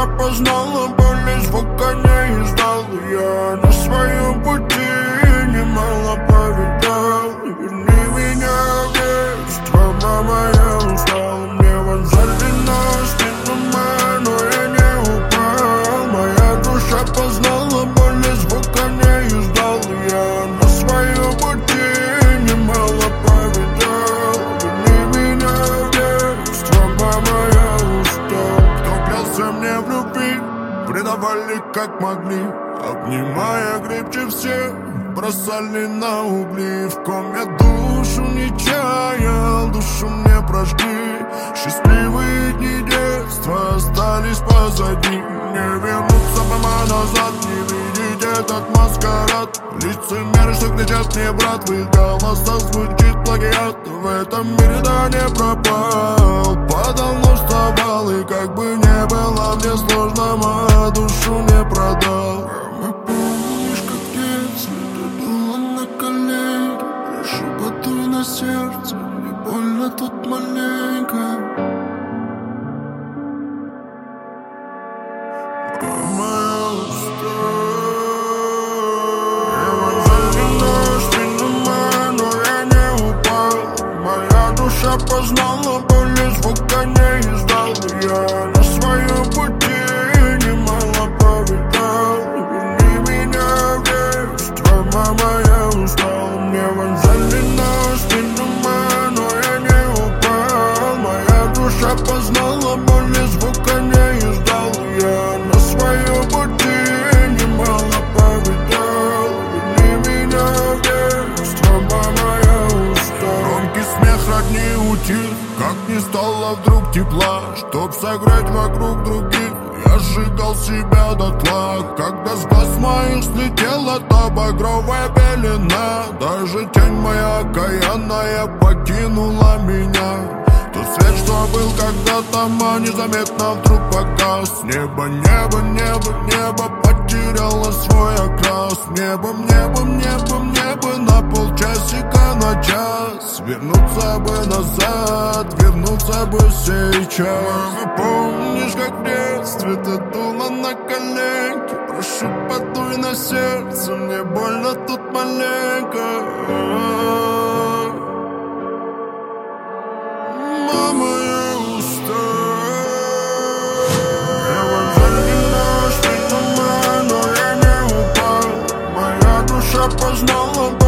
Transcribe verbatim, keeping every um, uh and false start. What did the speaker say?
душа познала боль, и звука не издал. Я на своем пути немало повидал. Верни меня в детство, мама, я устал. Мне вонзали нож, но я не упал. Моя душа познала боль, и звука не издал. Я на своем пути немало повидал. Верни меня в детство, мама, я устал. Кто клялся мне в любви, предавали как могли, обнимая крепче всех, бросали на угли. В ком я душу не чаял, душу мне прожгли. Счастливые дни детства остались позади. Не вернуться прямо назад, не видеть этот маскарад. Лицемеры, что кричат мне, брат, в их голосах звучит плагиат. В этом мире да не пропал, подавно вставал. И как бы не было мне сложно, мою душу не продал. Мама, помнишь, как в детстве ты дула на колени? Прошу, подуй на сердце, мне больно тут маленько. Мама, я устал. Я вонзали нож в спину мою, но я не упал. Моя душа познала боль, и звука не издал. Я на своем пути немало повидал. Верни меня в детство, мама, я устал. Мне вонзали нож в спину мою, но я не упал. Моя душа познала боль, и звука не издал. Я на своем пути немало повидал. Верни меня в детство, мама, я устал. Громкий смех родни утих, как не стало вдруг тепла, чтоб согреть вокруг других. Я сжигал себя дотла, когда с глаз моих слетела та багровая пелена. Даже тень моя окаянная покинула меня. Тот свет, что был когда-то, а незаметно вдруг погас. Небо, небо, небо, небо потеряло свой окрас. Небом, небом, небом, небо на полчасика, на час. Вернуться бы назад, вернуться бы сейчас. Мама, помнишь, как в детстве ты дула на коленки? Прошу, подуй на сердце, мне больно тут маленько. Мама, я устал. Я вонзали нож в спину мою, но я не упал. Моя душа познала